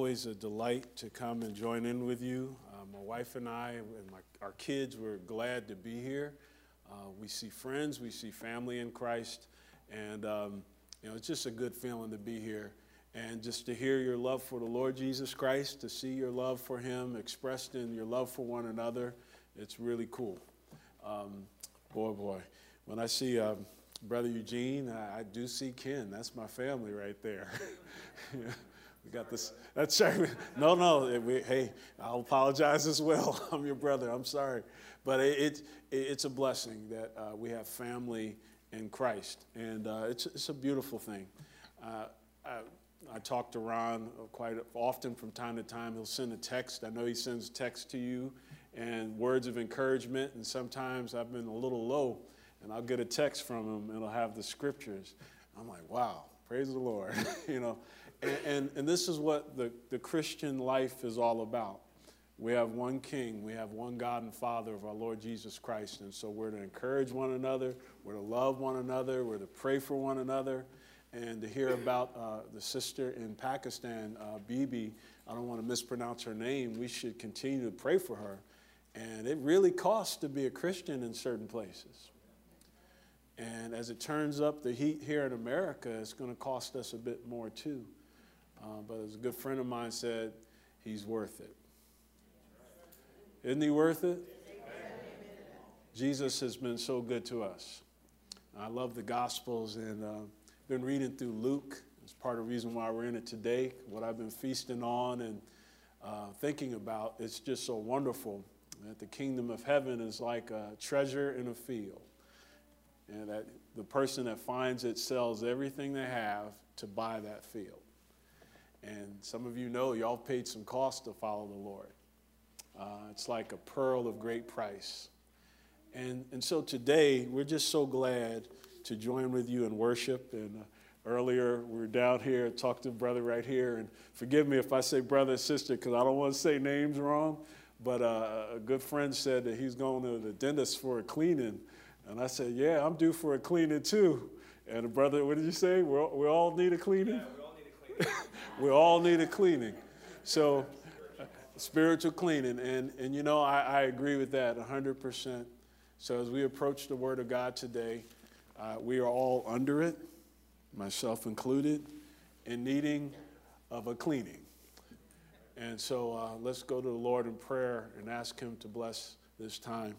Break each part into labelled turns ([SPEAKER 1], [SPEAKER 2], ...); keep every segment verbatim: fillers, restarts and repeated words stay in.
[SPEAKER 1] always a delight to come and join in with you. Uh, my wife and I and my, our kids, we're glad to be here. Uh, we see friends, we see family in Christ, and um, you know, it's just a good feeling to be here. And just to hear your love for the Lord Jesus Christ, to see your love for him expressed in your love for one another, it's really cool. Um, boy, boy, when I see um, Brother Eugene, I, I do see Ken. That's my family right there. Yeah, we got this. That's right. No, no. We, hey, I'll apologize as well. I'm your brother. I'm sorry. But it, it, it's a blessing that uh, we have family in Christ. And uh, it's, it's a beautiful thing. Uh, I, I talk to Ron quite often from time to time. He'll send a text. I know he sends text to you and words of encouragement. And sometimes I've been a little low, and I'll get a text from him, and it'll have the scriptures. I'm like, wow, praise the Lord. you know, and, and, and this is what the, the Christian life is all about. We have one King. We have one God and Father of our Lord Jesus Christ. And so we're to encourage one another. We're to love one another. We're to pray for one another. And to hear about uh, the sister in Pakistan, uh, Bibi, I don't want to mispronounce her name. We should continue to pray for her. And it really costs to be a Christian in certain places. And as it turns up, the heat here in America is going to cost us a bit more too. Uh, but as a good friend of mine said, he's worth it. Isn't he worth it? Jesus has been so good to us. I love the Gospels, and uh, been reading through Luke. It's part of the reason why we're in it today. What I've been feasting on and uh, thinking about, it's just so wonderful that the kingdom of heaven is like a treasure in a field. And that the person that finds it sells everything they have to buy that field. And some of you know, y'all paid some cost to follow the Lord. Uh, it's like a pearl of great price. And, and so today, we're just so glad to join with you in worship. And uh, earlier, we were down here, talked to a brother right here. And forgive me if I say brother and sister, because I don't want to say names wrong. But uh, a good friend said that he's going to the dentist for a cleaning. And I said, yeah, I'm due for a cleaning too. And the brother, what did you say? We all, we all need a cleaning?
[SPEAKER 2] Yeah, we all need a cleaning.
[SPEAKER 1] We all need a cleaning. So, uh, spiritual cleaning. And, and you know, I, I agree with that one hundred percent. So as we approach the Word of God today, uh, we are all under it, myself included, in needing of a cleaning. And so uh, let's go to the Lord in prayer and ask him to bless this time.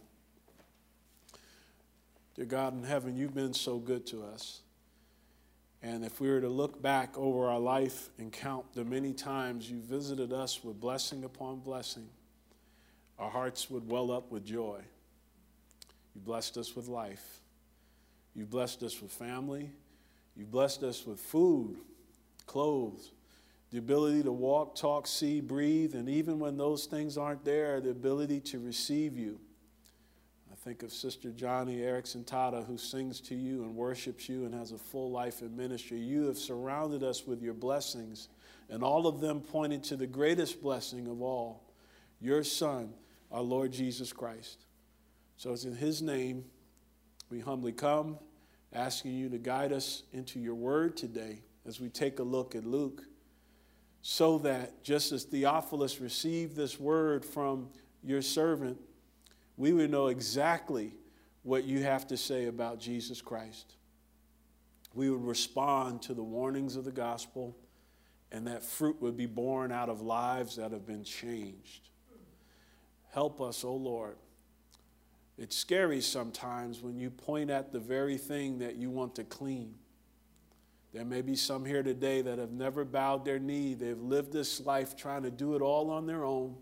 [SPEAKER 1] Dear God in heaven, you've been so good to us. And if we were to look back over our life and count the many times you visited us with blessing upon blessing, our hearts would well up with joy. You blessed us with life. You blessed us with family. You blessed us with food, clothes, the ability to walk, talk, see, breathe, and even when those things aren't there, the ability to receive you. I think of Sister Johnny Erickson Tata, who sings to you and worships you and has a full life in ministry. You have surrounded us with your blessings, and all of them pointed to the greatest blessing of all, your Son, our Lord Jesus Christ. So it's in his name we humbly come, asking you to guide us into your word today as we take a look at Luke, so that just as Theophilus received this word from your servant, we would know exactly what you have to say about Jesus Christ. We would respond to the warnings of the gospel, and that fruit would be born out of lives that have been changed. Help us, O Lord. It's scary sometimes when you point at the very thing that you want to clean. There may be some here today that have never bowed their knee. They've lived this life trying to do it all on their own.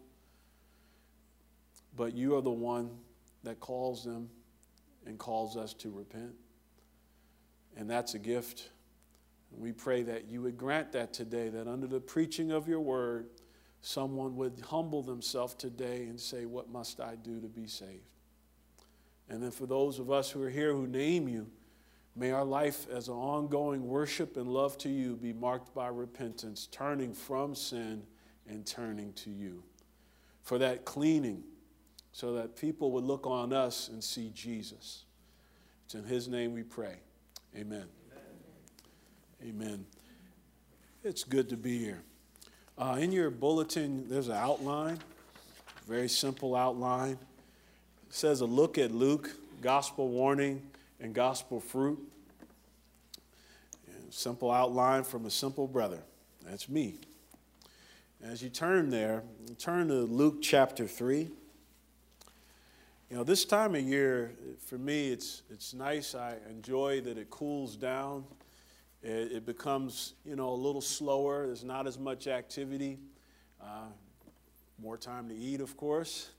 [SPEAKER 1] But you are the one that calls them and calls us to repent. And that's a gift. And we pray that you would grant that today, that under the preaching of your word, someone would humble themselves today and say, what must I do to be saved? And then for those of us who are here who name you, may our life as an ongoing worship and love to you be marked by repentance, turning from sin and turning to you. For that cleaning, so that people would look on us and see Jesus. It's in his name we pray. Amen. Amen. Amen. It's good to be here. Uh, in your bulletin, there's an outline, very simple outline. It says a look at Luke, gospel warning, and gospel fruit. And simple outline from a simple brother. That's me. As you turn there, you turn to Luke chapter three. You know, this time of year, for me, it's it's nice. I enjoy that it cools down. It, it becomes, you know, a little slower. There's not as much activity. Uh, more time to eat, of course.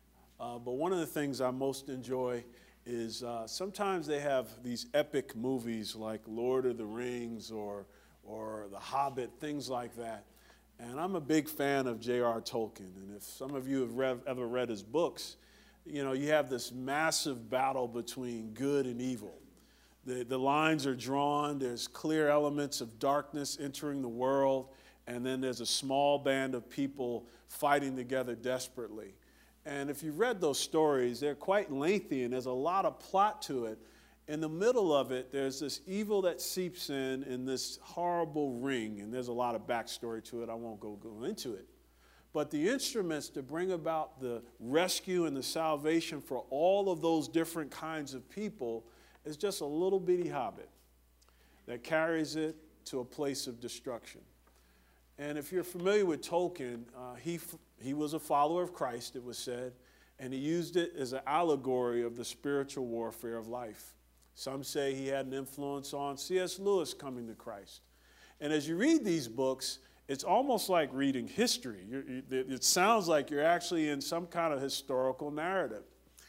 [SPEAKER 1] Uh, but one of the things I most enjoy is uh, sometimes they have these epic movies like Lord of the Rings or or The Hobbit, things like that. And I'm a big fan of J R Tolkien. And if some of you have read, ever read his books, you know, you have this massive battle between good and evil. The, the lines are drawn. There's clear elements of darkness entering the world. And then there's a small band of people fighting together desperately. And if you've read those stories, they're quite lengthy and there's a lot of plot to it. In the middle of it, there's this evil that seeps in in this horrible ring. And there's a lot of backstory to it. I won't go, go into it. But the instruments to bring about the rescue and the salvation for all of those different kinds of people is just a little bitty hobbit that carries it to a place of destruction. And if you're familiar with Tolkien, uh, he, he was a follower of Christ, it was said, and he used it as an allegory of the spiritual warfare of life. Some say he had an influence on C S Lewis coming to Christ. And as you read these books, it's almost like reading history. You're, it sounds like you're actually in some kind of historical narrative.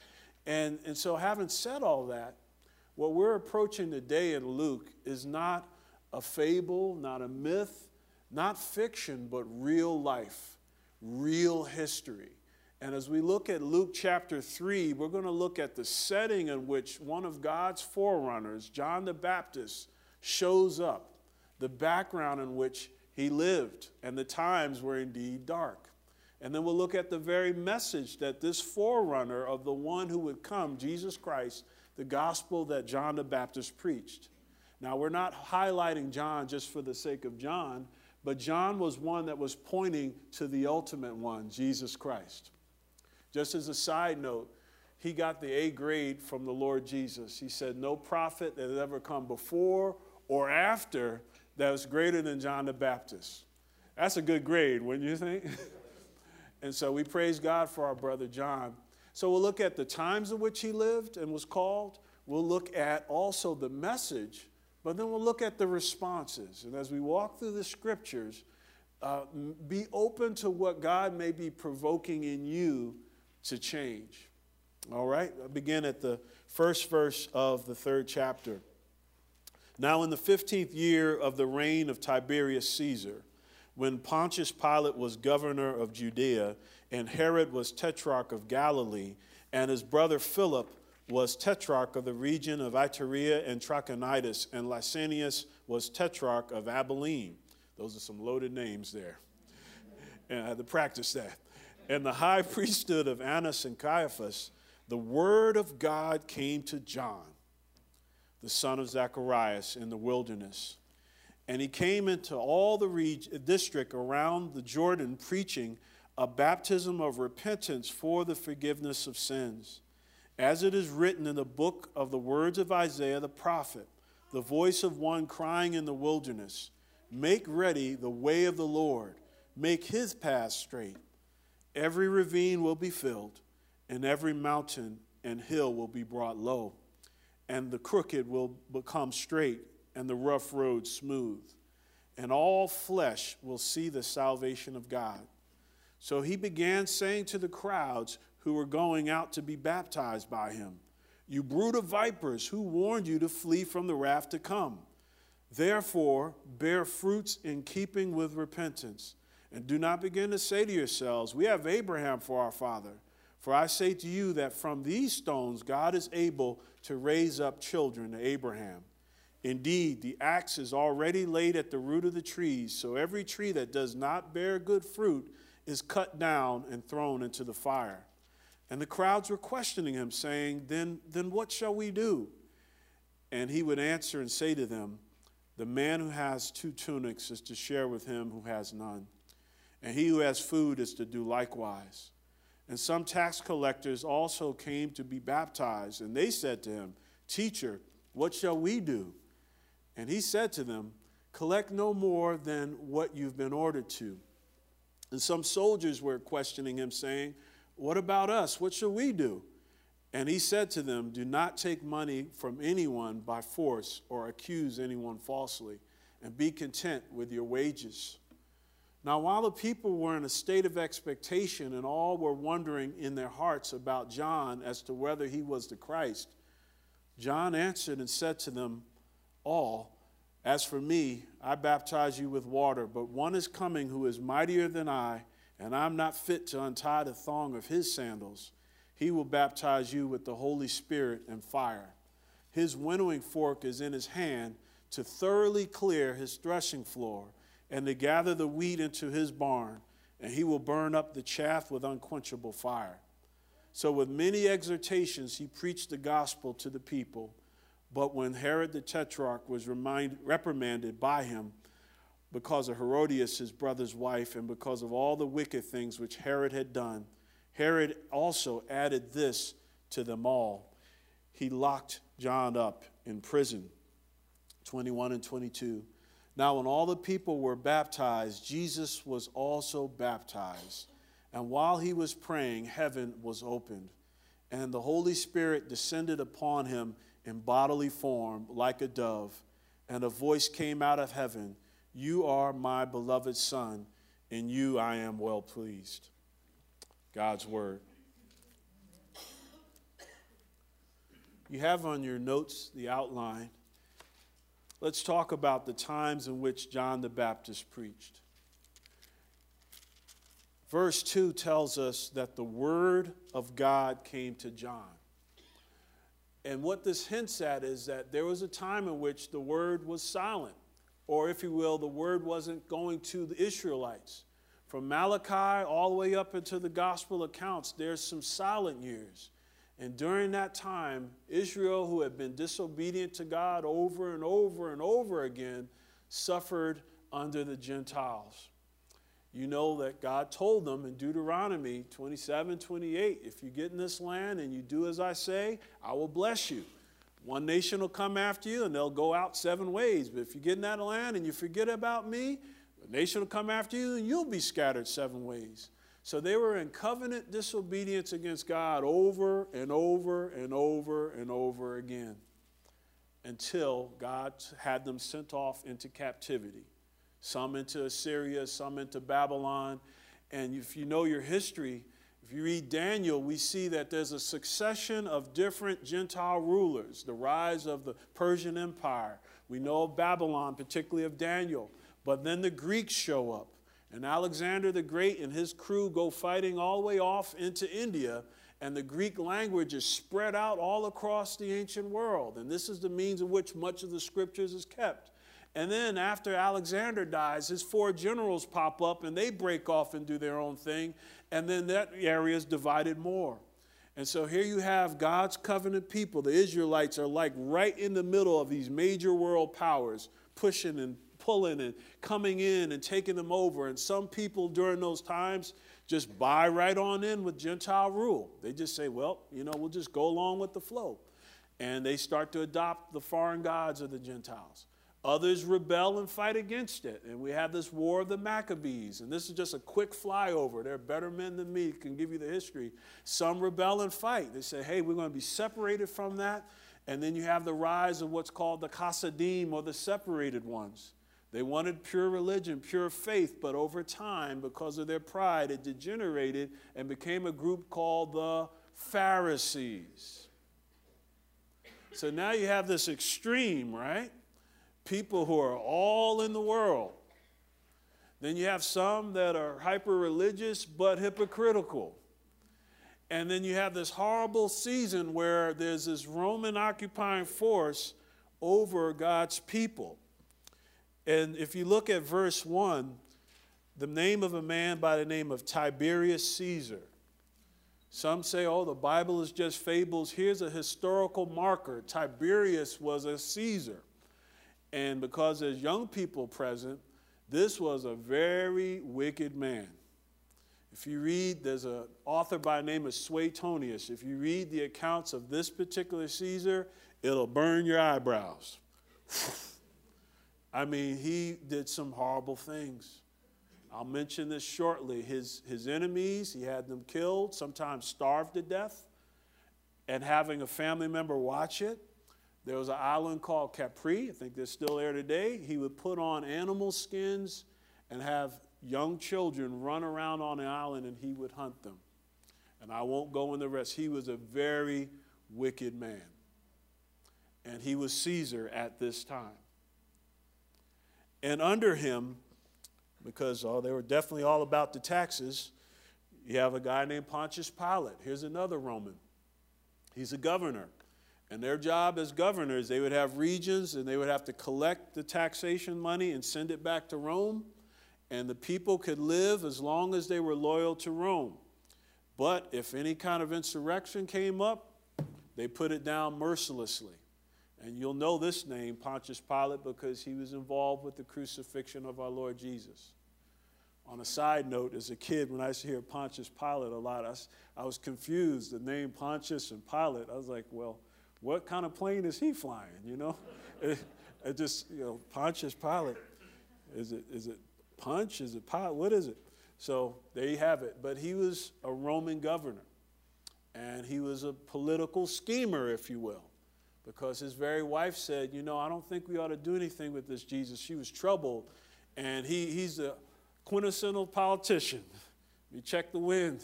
[SPEAKER 1] And, and so having said all that, what we're approaching today in Luke is not a fable, not a myth, not fiction, but real life, real history. And as we look at Luke chapter three, we're going to look at the setting in which one of God's forerunners, John the Baptist, shows up, the background in which he lived, and the times were indeed dark. And then we'll look at the very message that this forerunner of the one who would come, Jesus Christ, the gospel that John the Baptist preached. Now, we're not highlighting John just for the sake of John, but John was one that was pointing to the ultimate one, Jesus Christ. Just as a side note, he got the A grade from the Lord Jesus. He said, no prophet that has ever come before or after that was greater than John the Baptist. That's a good grade, wouldn't you think? And so we praise God for our brother John. So we'll look at the times in which he lived and was called. We'll look at also the message, but then we'll look at the responses. And as we walk through the scriptures, uh, be open to what God may be provoking in you to change. All right? I'll begin at the first verse of the third chapter. Now in the fifteenth year of the reign of Tiberius Caesar, when Pontius Pilate was governor of Judea, and Herod was tetrarch of Galilee, and his brother Philip was tetrarch of the region of Iturea and Trachonitis, and Lysanias was tetrarch of Abilene. Those are some loaded names there. And I had to practice that. And the high priesthood of Annas and Caiaphas, the word of God came to John, the son of Zacharias, in the wilderness. And he came into all the reg- district around the Jordan, preaching a baptism of repentance for the forgiveness of sins. As it is written in the book of the words of Isaiah the prophet, the voice of one crying in the wilderness, make ready the way of the Lord, make his path straight. Every ravine will be filled, and every mountain and hill will be brought low, and the crooked will become straight, and the rough road smooth, and all flesh will see the salvation of God. So he began saying to the crowds who were going out to be baptized by him, you brood of vipers, who warned you to flee from the wrath to come? Therefore, bear fruits in keeping with repentance, and do not begin to say to yourselves, we have Abraham for our father. For I say to you that from these stones God is able to raise up children to Abraham. Indeed, the axe is already laid at the root of the trees, so every tree that does not bear good fruit is cut down and thrown into the fire. And the crowds were questioning him, saying, Then, then what shall we do? And he would answer and say to them, the man who has two tunics is to share with him who has none. and he who has food is to do likewise. And some tax collectors also came to be baptized, and they said to him, Teacher, what shall we do? And he said to them, Collect no more than what you've been ordered to. And some soldiers were questioning him, saying, What about us? What shall we do? And he said to them, Do not take money from anyone by force or accuse anyone falsely, and be content with your wages. Now, while the people were in a state of expectation and all were wondering in their hearts about John as to whether he was the Christ, John answered and said to them all, As for me, I baptize you with water, but one is coming who is mightier than I, and I'm not fit to untie the thong of his sandals. He will baptize you with the Holy Spirit and fire. His winnowing fork is in his hand to thoroughly clear his threshing floor and to gather the wheat into his barn, and he will burn up the chaff with unquenchable fire. So with many exhortations he preached the gospel to the people. But when Herod the Tetrarch was remind, reprimanded by him because of Herodias, his brother's wife, and because of all the wicked things which Herod had done, Herod also added this to them all. He locked John up in prison. twenty-one and twenty-two. Now when all the people were baptized, Jesus was also baptized. And while he was praying, heaven was opened, and the Holy Spirit descended upon him in bodily form like a dove, and a voice came out of heaven, You are my beloved Son, in you I am well pleased. God's word. You have on your notes the outline. Let's talk about the times in which John the Baptist preached. Verse two tells us that the word of God came to John. And what this hints at is that there was a time in which the word was silent, or if you will, the word wasn't going to the Israelites. From Malachi all the way up into the gospel accounts, there's some silent years. And during that time, Israel, who had been disobedient to God over and over and over again, suffered under the Gentiles. You know that God told them in Deuteronomy twenty-seven, twenty-eight, if you get in this land and you do as I say, I will bless you. One nation will come after you and they'll go out seven ways. But if you get in that land and you forget about me, the nation will come after you and you'll be scattered seven ways. So they were in covenant disobedience against God over and over and over and over again until God had them sent off into captivity. Some into Assyria, some into Babylon. And if you know your history, if you read Daniel, we see that there's a succession of different Gentile rulers, the rise of the Persian Empire. We know of Babylon, particularly of Daniel. But then the Greeks show up. And Alexander the Great and his crew go fighting all the way off into India. And the Greek language is spread out all across the ancient world. And this is the means in which much of the scriptures is kept. And then after Alexander dies, his four generals pop up and they break off and do their own thing. And then that area is divided more. And so here you have God's covenant people. The Israelites are like right in the middle of these major world powers, pushing and pulling and coming in and taking them over. And some people during those times just buy right on in with Gentile rule. They just say, well, you know, we'll just go along with the flow. And they start to adopt the foreign gods of the Gentiles. Others rebel and fight against it. And we have this war of the Maccabees. And this is just a quick flyover. There are better men than me can give you the history. Some rebel and fight. They say, hey, we're going to be separated from that. And then you have the rise of what's called the Chassidim, or the separated ones. They wanted pure religion, pure faith, but over time, because of their pride, it degenerated and became a group called the Pharisees. So now you have this extreme, right? People who are all in the world. Then you have some that are hyper-religious but hypocritical. And then you have this horrible season where there's this Roman occupying force over God's people. And if you look at verse one, the name of a man by the name of Tiberius Caesar. Some say, oh, the Bible is just fables. Here's a historical marker. Tiberius was a Caesar. And because there's young people present, This was a very wicked man. If you read, there's an author by the name of Suetonius. If you read the accounts of this particular Caesar, it'll burn your eyebrows. I mean, he did some horrible things. I'll mention this shortly. His, his enemies, he had them killed, sometimes starved to death, and having a family member watch it. There was an island called Capri. I think they're still there today. He would put on animal skins and have young children run around on the island, and he would hunt them. And I won't go in the rest. He was a very wicked man. And he was Caesar at this time. And under him, because oh, they were definitely all about the taxes, you have a guy named Pontius Pilate. Here's another Roman. He's a governor. And their job as governors, they would have regions, and they would have to collect the taxation money and send it back to Rome. And the people could live as long as they were loyal to Rome. But if any kind of insurrection came up, they put it down mercilessly. And you'll know this name, Pontius Pilate, because he was involved with the crucifixion of our Lord Jesus. On a side note, as a kid, when I used to hear Pontius Pilate a lot, I was, I was confused. The name Pontius and Pilate, I was like, well, what kind of plane is he flying, you know? it, it just, you know, Pontius Pilate. Is it, is it Punch? Is it Pilate? What is it? So there you have it. But he was a Roman governor. And he was a political schemer, if you will. Because his very wife said, you know, I don't think we ought to do anything with this Jesus. She was troubled. And he, he's a quintessential politician. You check the wind.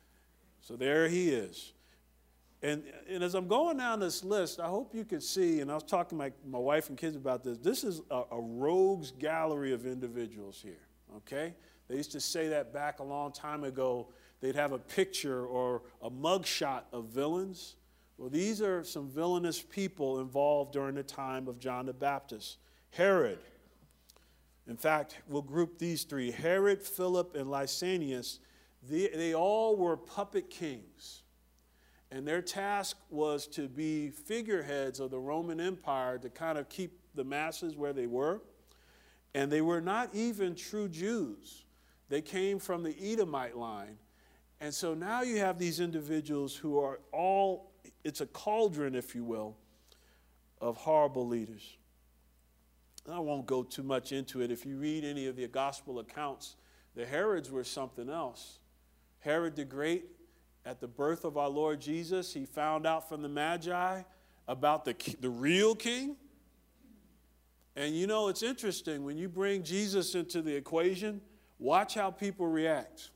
[SPEAKER 1] So there he is. And, and as I'm going down this list, I hope you can see, and I was talking to my, my wife and kids about this, this is a, a rogues gallery of individuals here, okay? They used to say that back a long time ago. They'd have a picture or a mugshot of villains. Well, these are some villainous people involved during the time of John the Baptist. Herod. In fact, we'll group these three. Herod, Philip, and Lysanias. They, they all were puppet kings. And their task was to be figureheads of the Roman Empire to kind of keep the masses where they were. And they were not even true Jews. They came from the Edomite line. And so now you have these individuals who are all, it's a cauldron, if you will, of horrible leaders. And I won't go too much into it. If you read any of the gospel accounts, the Herods were something else. Herod the Great, at the birth of our Lord Jesus, he found out from the Magi about the, the real king. And you know, it's interesting, when you bring Jesus into the equation, watch how people react.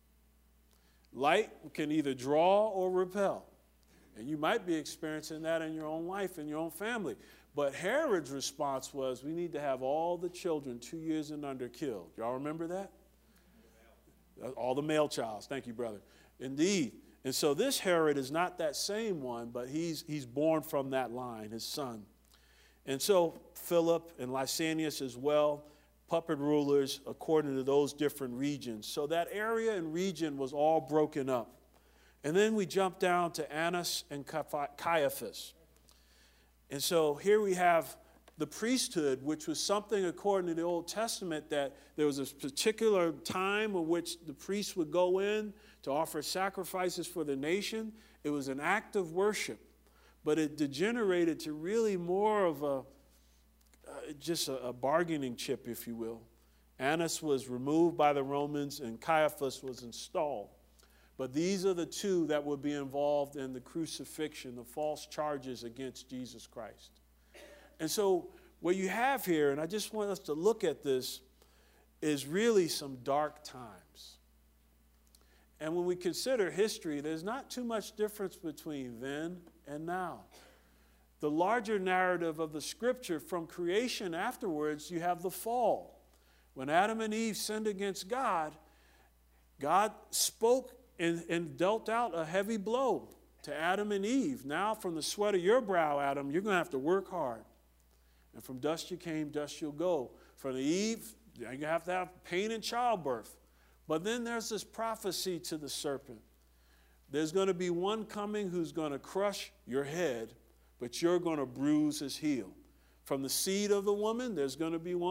[SPEAKER 1] Light can either draw or repel. And you might be experiencing that in your own life, in your own family. But Herod's response was, we need to have all the children two years and under killed. Y'all remember that? All the male childs. Thank you, brother. Indeed. And so this Herod is not that same one, but he's, he's born from that line, his son. And so Philip and Lysanias as well, puppet rulers according to those different regions. So that area and region was all broken up. And then we jump down to Annas and Caiaphas. And so here we have the priesthood, which was something according to the Old Testament that there was a particular time in which the priests would go in to offer sacrifices for the nation. It was an act of worship, but it degenerated to really more of a, uh, just a, a bargaining chip, if you will. Annas was removed by the Romans and Caiaphas was installed. But these are the two that would be involved in the crucifixion, the false charges against Jesus Christ. And so what you have here, and I just want us to look at this, is really some dark times. And when we consider history, there's not too much difference between then and now. The larger narrative of the scripture from creation afterwards, you have the fall. When Adam and Eve sinned against God, God spoke and, and dealt out a heavy blow to Adam and Eve. Now from the sweat of your brow, Adam, you're going to have to work hard. And from dust you came, dust you'll go. From Eve, you have to have pain in childbirth. But then there's this prophecy to the serpent. There's going to be one coming who's going to crush your head, but you're going to bruise his heel. From the seed of the woman, there's going to be one,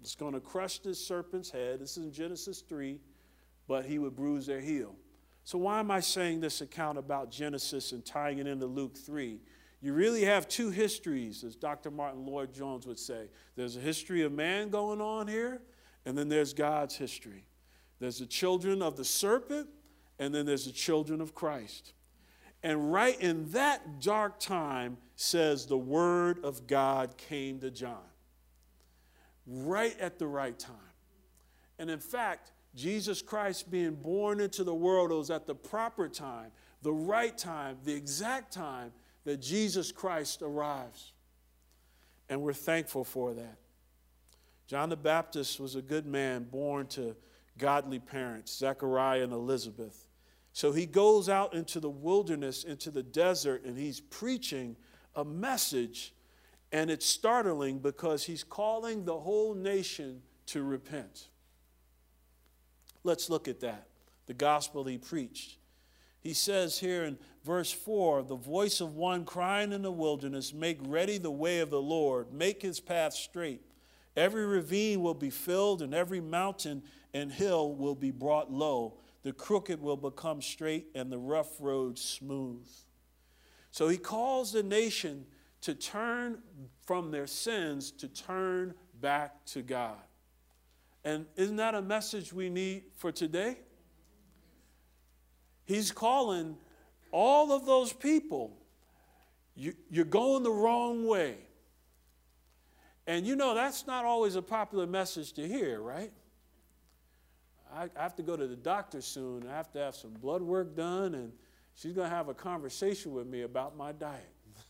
[SPEAKER 1] It's going to crush this serpent's head. This is in Genesis three, but he would bruise their heel. So why am I saying this account about Genesis and tying it into Luke three? You really have two histories, as Doctor Martin Lloyd-Jones would say. There's a history of man going on here, and then there's God's history. There's the children of the serpent, and then there's the children of Christ. And right in that dark time says the word of God came to John. Right at the right time. And in fact, Jesus Christ being born into the world was at the proper time, the right time, the exact time that Jesus Christ arrives. And we're thankful for that. John the Baptist was a good man born to godly parents, Zechariah and Elizabeth. So he goes out into the wilderness, into the desert, and he's preaching a message. And it's startling because he's calling the whole nation to repent. Let's look at that, the gospel he preached. He says here in verse four, the voice of one crying in the wilderness, make ready the way of the Lord, make his path straight. Every ravine will be filled, and every mountain and hill will be brought low. The crooked will become straight, and the rough road smooth. So he calls the nation to turn from their sins, to turn back to God. And isn't that a message we need for today? He's calling all of those people, you, you're going the wrong way. And you know, that's not always a popular message to hear, right? I, I have to go to the doctor soon. I have to have some blood work done, and she's going to have a conversation with me about my diet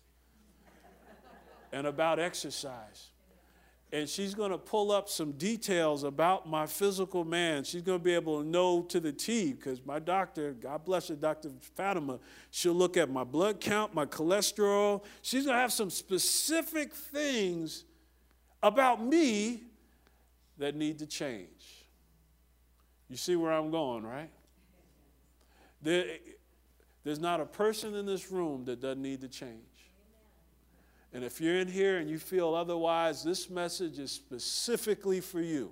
[SPEAKER 1] and about exercise. And she's going to pull up some details about my physical man. She's going to be able to know to the T, because my doctor, God bless her, Doctor Fatima, she'll look at my blood count, my cholesterol. She's going to have some specific things about me that need to change. You see where I'm going, right? There, there's not a person in this room that doesn't need to change. And if you're in here and you feel otherwise, this message is specifically for you.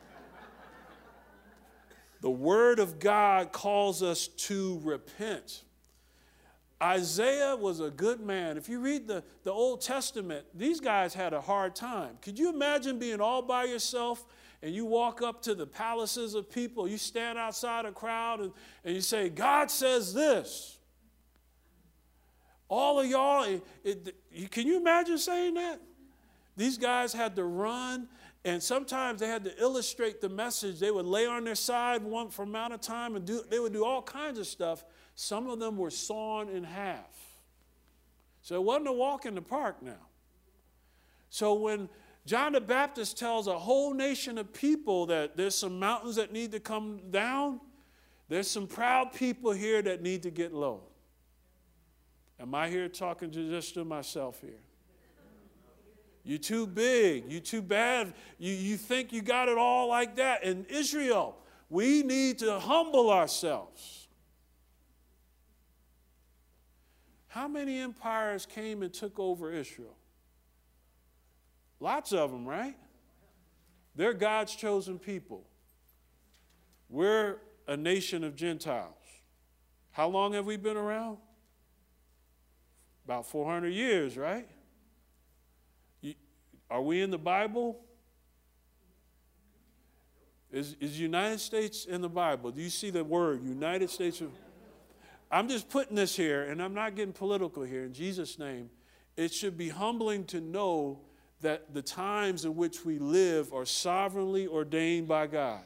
[SPEAKER 1] The Word of God calls us to repent. Isaiah was a good man. If you read the, the Old Testament, these guys had a hard time. Could you imagine being all by yourself and you walk up to the palaces of people, you stand outside a crowd and, and you say, God says this. All of y'all, it, it, can you imagine saying that? These guys had to run, and sometimes they had to illustrate the message. They would lay on their side one for amount of time, and do, they would do all kinds of stuff. Some of them were sawn in half. So it wasn't a walk in the park now. So when John the Baptist tells a whole nation of people that there's some mountains that need to come down, there's some proud people here that need to get low. Am I here talking to just to myself here? You too big. You too bad. You, you think you got it all like that. In Israel, we need to humble ourselves. How many empires came and took over Israel? Lots of them, right? They're God's chosen people. We're a nation of Gentiles. How long have we been around? About four hundred years, right? You, are we in the Bible? Is, is United States in the Bible? Do you see the word United States? Of, I'm just putting this here, and I'm not getting political here. In Jesus' name, it should be humbling to know that the times in which we live are sovereignly ordained by God.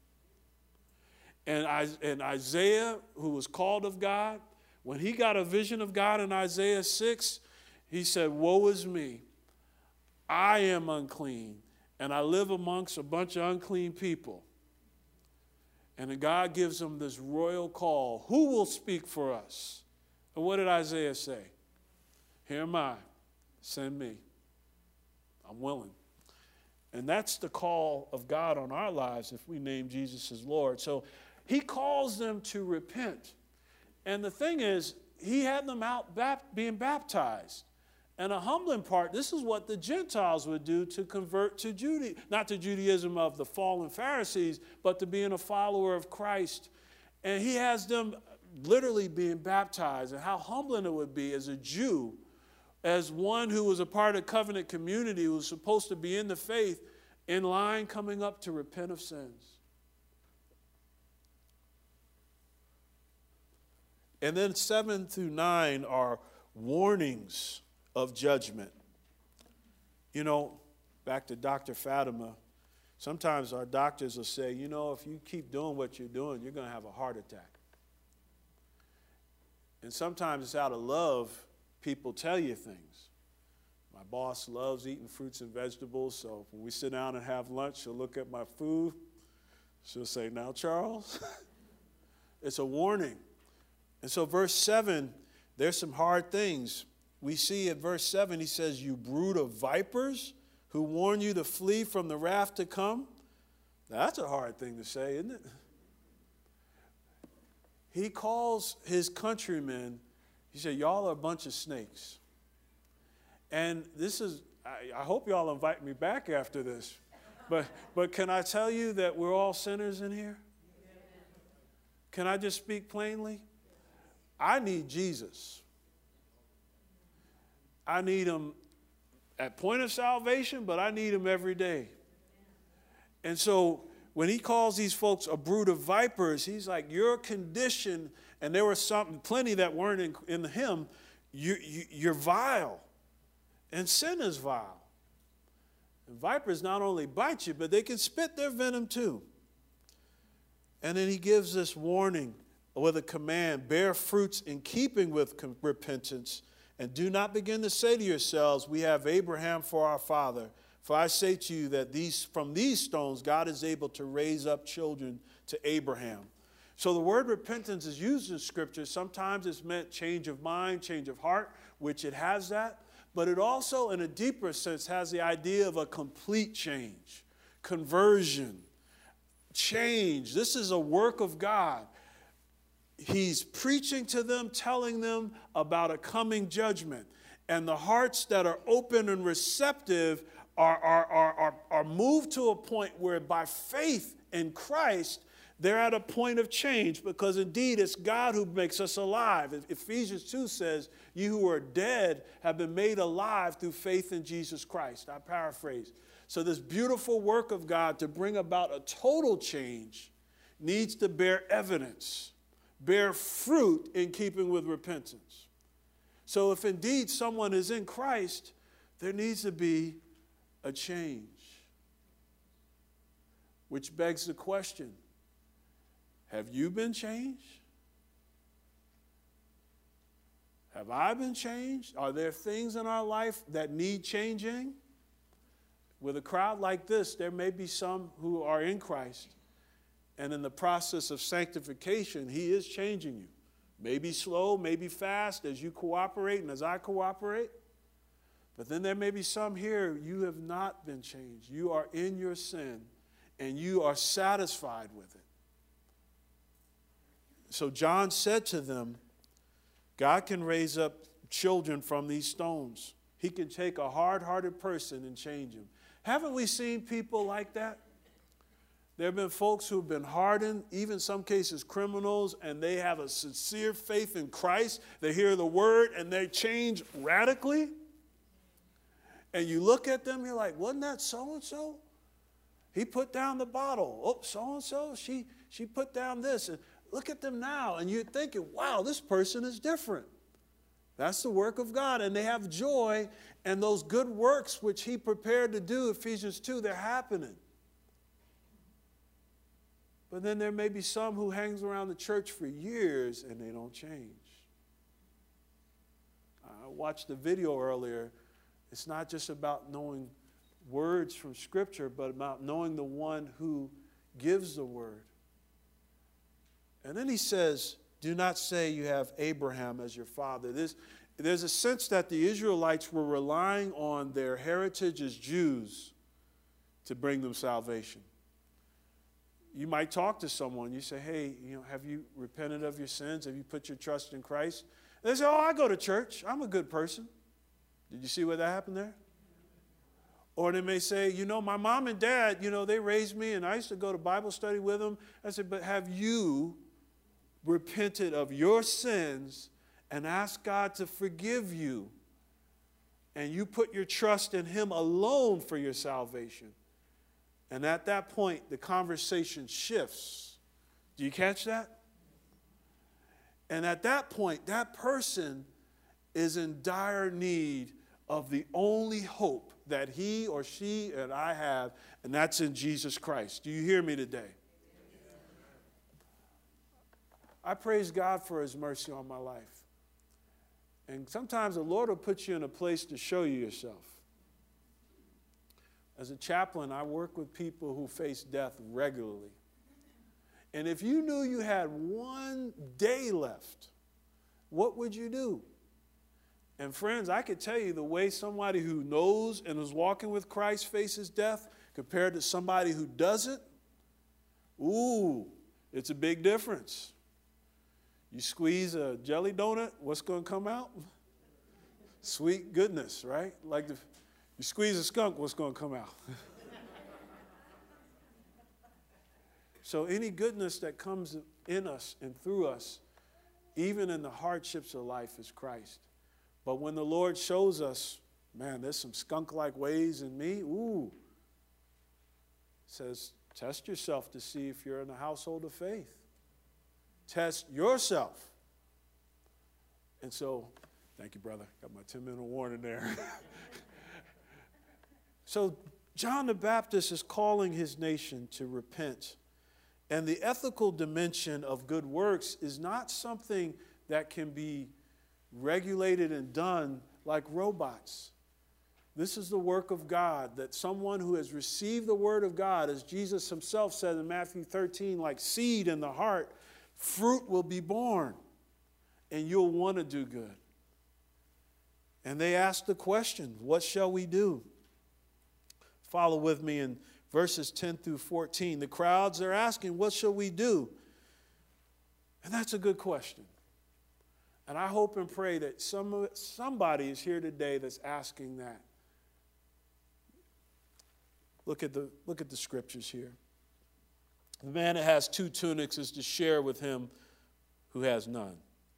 [SPEAKER 1] And, I, and Isaiah, who was called of God, when he got a vision of God in Isaiah six, he said, woe is me. I am unclean, and I live amongst a bunch of unclean people. And then God gives him this royal call. Who will speak for us? And what did Isaiah say? Here am I. Send me. I'm willing. And that's the call of God on our lives if we name Jesus as Lord. So he calls them to repent. And the thing is, he had them out bap- being baptized. And a humbling part, this is what the Gentiles would do to convert to Judaism, not to Judaism of the fallen Pharisees, but to being a follower of Christ. And he has them literally being baptized, and how humbling it would be as a Jew, as one who was a part of covenant community, who was supposed to be in the faith, in line coming up to repent of sins. And then seven through nine are warnings of judgment. You know, back to Doctor Fatima, sometimes our doctors will say, you know, if you keep doing what you're doing, you're going to have a heart attack. And sometimes it's out of love, people tell you things. My boss loves eating fruits and vegetables, so when we sit down and have lunch, she'll look at my food. She'll say, now, Charles, it's a warning. And so verse seven, there's some hard things. We see at verse seven, he says, you brood of vipers who warn you to flee from the wrath to come. That's a hard thing to say, isn't it? He calls his countrymen, he said, y'all are a bunch of snakes. And this is, I, I hope y'all invite me back after this. But, but can I tell you that we're all sinners in here? Can I just speak plainly? I need Jesus. I need him at point of salvation, but I need him every day. And so when he calls these folks a brood of vipers, he's like, your condition, and there were some, plenty that weren't in, in the hymn, you, you, you're vile. And sin is vile. And vipers not only bite you, but they can spit their venom too. And then he gives this warning with a command, bear fruits in keeping with repentance, and do not begin to say to yourselves, we have Abraham for our father. For I say to you that these, from these stones God is able to raise up children to Abraham. So the word repentance is used in Scripture. Sometimes it's meant change of mind, change of heart, which it has that. But it also, in a deeper sense, has the idea of a complete change, conversion, change. This is a work of God. He's preaching to them, telling them about a coming judgment. And the hearts that are open and receptive are, are, are, are, are moved to a point where by faith in Christ, they're at a point of change, because indeed it's God who makes us alive. Ephesians two says, you who are dead have been made alive through faith in Jesus Christ. I paraphrase. So this beautiful work of God to bring about a total change needs to bear evidence, bear fruit in keeping with repentance. So if indeed someone is in Christ, there needs to be a change. Which begs the question, have you been changed? Have I been changed? Are there things in our life that need changing? With a crowd like this, there may be some who are in Christ, and in the process of sanctification, he is changing you. Maybe slow, maybe fast, as you cooperate and as I cooperate. But then there may be some here, you have not been changed. You are in your sin, and you are satisfied with it. So John said to them, God can raise up children from these stones. He can take a hard-hearted person and change him. Haven't we seen people like that? There have been folks who have been hardened, even some cases criminals, and they have a sincere faith in Christ. They hear the word and they change radically. And you look at them, you're like, wasn't that so-and-so? He put down the bottle. Oh, so-and-so, she, she put down this. And look at them now, and you're thinking, wow, this person is different. That's the work of God, and they have joy, and those good works which he prepared to do, Ephesians two, they're happening. But then there may be some who hangs around the church for years, and they don't change. I watched the video earlier. It's not just about knowing words from Scripture, but about knowing the one who gives the word. And then he says, do not say you have Abraham as your father. There's, there's a sense that the Israelites were relying on their heritage as Jews to bring them salvation. You might talk to someone. You say, hey, you know, have you repented of your sins? Have you put your trust in Christ? And they say, oh, I go to church. I'm a good person. Did you see what that happened there? Or they may say, you know, my mom and dad, you know, they raised me and I used to go to Bible study with them. I said, but have you repented of your sins and asked God to forgive you? And you put your trust in Him alone for your salvation. And at that point, the conversation shifts. Do you catch that? And at that point, that person is in dire need of the only hope that he or she and I have, and that's in Jesus Christ. Do you hear me today? I praise God for His mercy on my life. And sometimes the Lord will put you in a place to show you yourself. As a chaplain, I work with people who face death regularly. And if you knew you had one day left, what would you do? And friends, I could tell you the way somebody who knows and is walking with Christ faces death compared to somebody who doesn't, ooh, it's a big difference. You squeeze a jelly donut, what's going to come out? Sweet goodness, right? Like the, you squeeze a skunk, what's going to come out? So any goodness that comes in us and through us, even in the hardships of life, is Christ. But when the Lord shows us, man, there's some skunk-like ways in me, ooh, says, test yourself to see if you're in the household of faith. Test yourself. And so, thank you, brother. Got my ten-minute warning there. So John the Baptist is calling his nation to repent. And the ethical dimension of good works is not something that can be regulated and done like robots. This is the work of God, that someone who has received the word of God, as Jesus himself said in Matthew thirteen, like seed in the heart, fruit will be born, and you'll want to do good. And they asked the question, what shall we do? Follow with me in verses ten through fourteen. The crowds are asking, what shall we do? And that's a good question. And I hope and pray that some, somebody is here today that's asking that. Look at the, look at the scriptures here. The man that has two tunics is to share with him who has none.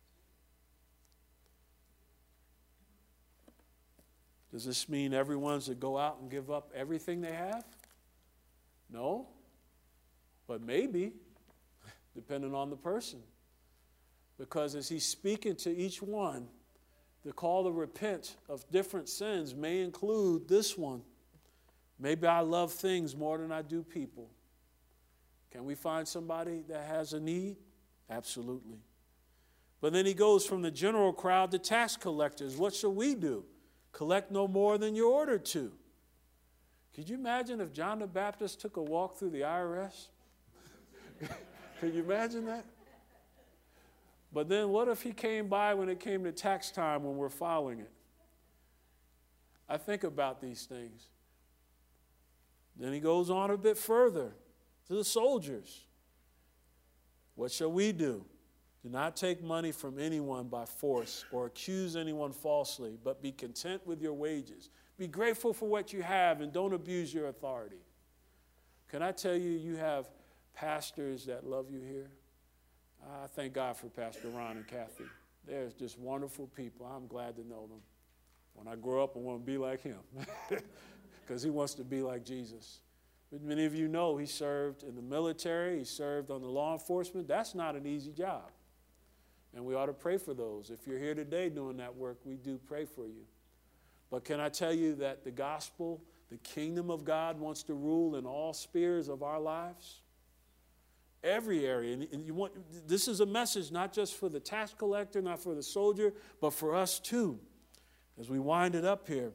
[SPEAKER 1] Does this mean everyone's to go out and give up everything they have? No. But maybe, depending on the person. Because as he's speaking to each one, the call to repent of different sins may include this one. Maybe I love things more than I do people. Can we find somebody that has a need? Absolutely. But then he goes from the general crowd to tax collectors. What shall we do? Collect no more than you're ordered to. Could you imagine if John the Baptist took a walk through the I R S? Can you imagine that? But then what if he came by when it came to tax time when we're filing it? I think about these things. Then he goes on a bit further to the soldiers. What shall we do? Do not take money from anyone by force or accuse anyone falsely, but be content with your wages. Be grateful for what you have and don't abuse your authority. Can I tell you, you have pastors that love you here? I thank God for Pastor Ron and Kathy. They're just wonderful people. I'm glad to know them. When I grow up, I want to be like him because he wants to be like Jesus. But many of you know he served in the military. He served on the law enforcement. That's not an easy job. And we ought to pray for those. If you're here today doing that work, we do pray for you. But can I tell you that the gospel, the kingdom of God wants to rule in all spheres of our lives? Every area. And you want, this is a message not just for the tax collector, not for the soldier, but for us too. As we wind it up here,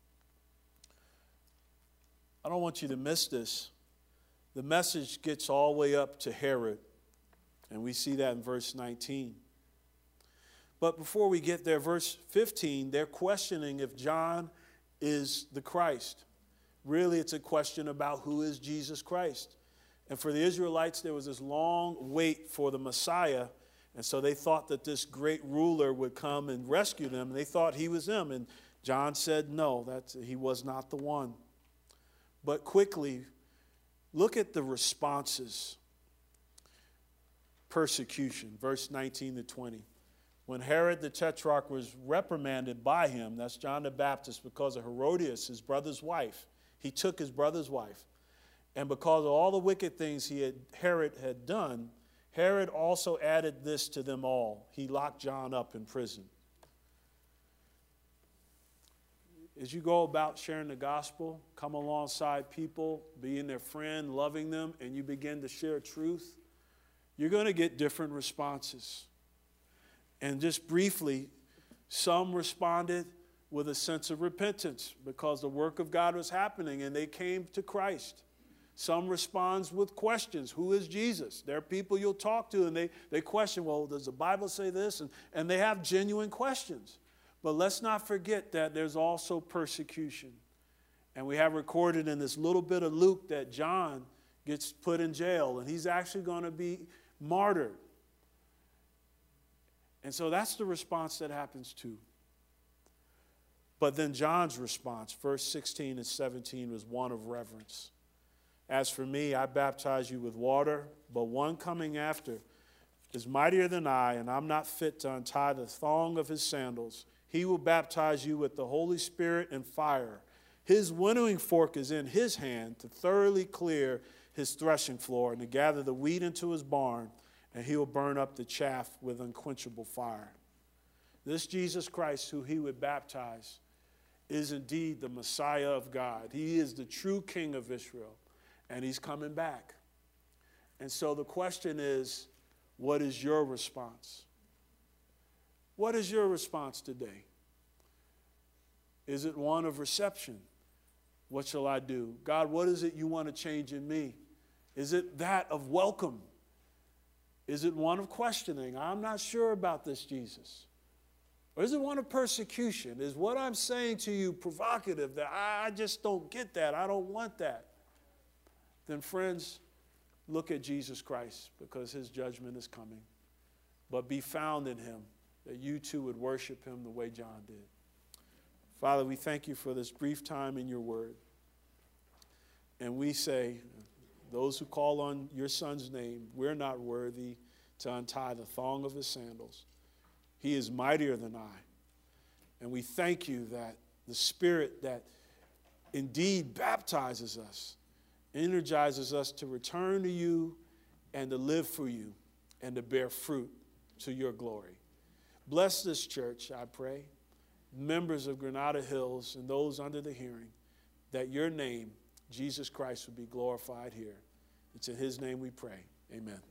[SPEAKER 1] I don't want you to miss this. The message gets all the way up to Herod, and we see that in verse nineteen. But before we get there, verse fifteen, they're questioning if John is the Christ. Really, it's a question about who is Jesus Christ. And for the Israelites, there was this long wait for the Messiah. And so they thought that this great ruler would come and rescue them. And they thought he was him. And John said no, that he was not the one. But quickly, look at the responses. Persecution, verse nineteen to twenty. When Herod the Tetrarch was reprimanded by him, that's John the Baptist, because of Herodias, his brother's wife. He took his brother's wife. And because of all the wicked things he had, Herod had done, Herod also added this to them all. He locked John up in prison. As you go about sharing the gospel, come alongside people, being their friend, loving them, and you begin to share truth, you're going to get different responses. And just briefly, some responded with a sense of repentance because the work of God was happening and they came to Christ. Some responds with questions. Who is Jesus? There are people you'll talk to and they, they question, well, does the Bible say this? And, and they have genuine questions. But let's not forget that there's also persecution. And we have recorded in this little bit of Luke that John gets put in jail and he's actually going to be martyred. And so that's the response that happens too. But then John's response, verse sixteen and seventeen, was one of reverence. As for me, I baptize you with water, but one coming after is mightier than I, and I'm not fit to untie the thong of his sandals. He will baptize you with the Holy Spirit and fire. His winnowing fork is in his hand to thoroughly clear his threshing floor and to gather the wheat into his barn, and he will burn up the chaff with unquenchable fire. This Jesus Christ, who he would baptize, is indeed the Messiah of God. He is the true King of Israel, and he's coming back. And so the question is, what is your response? What is your response today? Is it one of reception? What shall I do? God, what is it you want to change in me? Is it that of welcome? Is it one of questioning? I'm not sure about this Jesus. Or is it one of persecution? Is what I'm saying to you provocative that I just don't get that, I don't want that? Then friends, look at Jesus Christ because his judgment is coming. But be found in him that you too would worship him the way John did. Father, we thank you for this brief time in your word. And we say, those who call on your son's name, we're not worthy to untie the thong of his sandals. He is mightier than I. And we thank you that the Spirit that indeed baptizes us, energizes us to return to you and to live for you and to bear fruit to your glory. Bless this church, I pray, members of Granada Hills and those under the hearing, that your name, Jesus Christ, would be glorified here. It's in his name we pray. Amen.